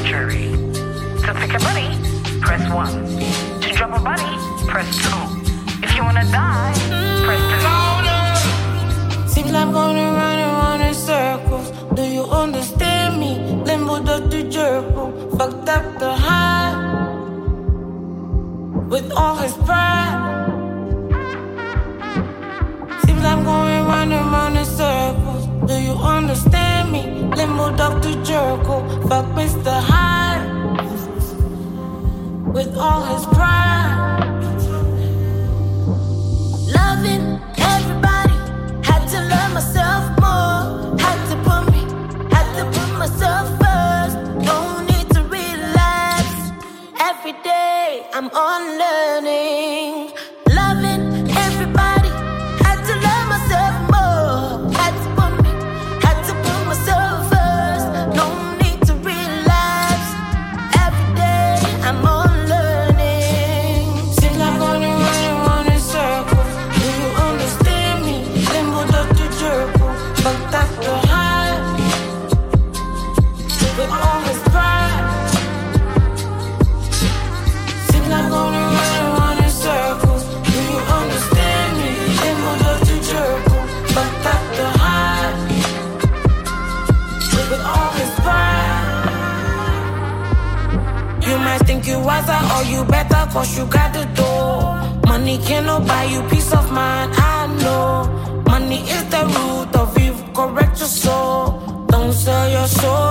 jury. To pick a bunny, press 1. To drop a bunny, press 2. If you wanna die, press 3. Seems like I'm gonna run around in circles. Do you understand me? Limbo duck the jerko. Fucked up the high with all his pride. Seems like I'm gonna run around in circles. Do you understand me? Limbo duck the jerko. Fuck Mr. Hyde with all his pride. Loving everybody, had to love myself more. Had to put myself first. No need to relapse. Every day I'm on learning. Loving everybody, had to love myself more. Had to put myself first. No need to relapse. Every day I'm on learning. Seems like I'm gonna run around in circles. Do you understand me? Limbo duck the jerko. Fucked up the high with all his pride. Seems like I'm gonna run around in circles. Do you understand me? Limbo duck the jerko. Fucked up the high with all his pride. You might think you wiser or you better cause you got the door. Money cannot buy you peace of mind, I know. Money is the root of evil, correct your soul. Don't sell your soul